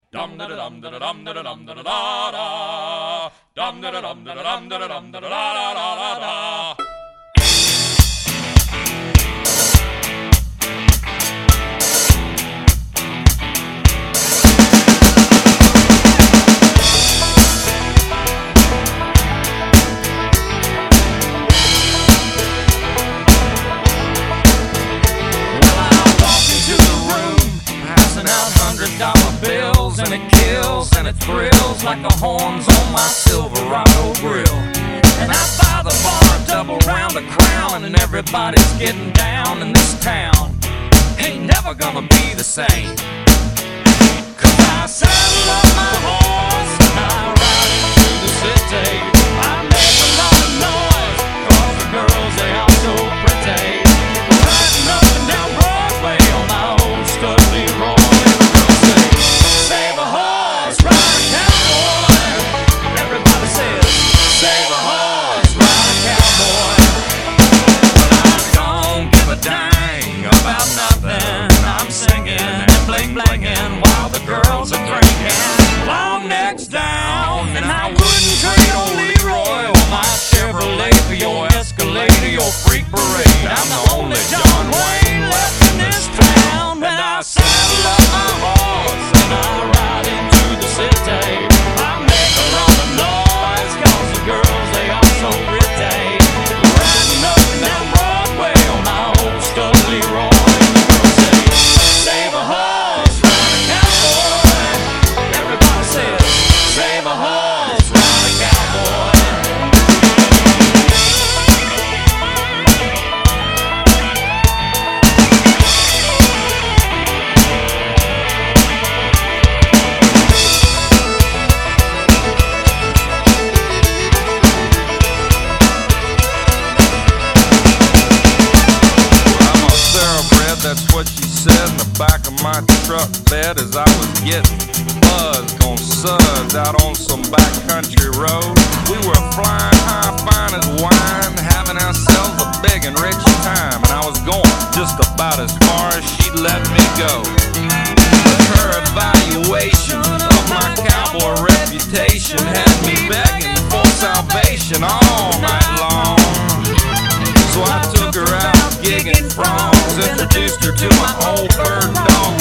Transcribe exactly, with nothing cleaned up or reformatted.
Dum da dum da dum da dum da da da. Dum da dum da dum da dum da da da da da. Bills and it kills and it thrills like the horns on my Silverado grill. And I buy the bar, double round the crown, and everybody's getting down in this town. Ain't never gonna be the same. Cause I saddle up my horse and I ride into the city. I make a lot of noise cause the girls, they are so pretty. Riding up and down Broadway on my old stud Leroy. While the girls are drinking, long necks down, and I wouldn't trade old Leroy or my Chevrolet for your Escalade or your freak parade. I'm the only John Wayne left in this town, and I saddle up my horse and I ride into the city. I make a lot of noise cause the girls, they are so pretty. Riding up and down Broadway on my old stud Leroy. That's what she said in the back of my truck bed as I was getting buzzed on suds out on some backcountry road. We were flying high, fine as wine, having ourselves a big and rich time, and I was going just about as far as she'd let me go. But her evaluation of my cowboy reputation had me begging for salvation all night long. So I took her out gigging frogs, introduced her to my old bird dog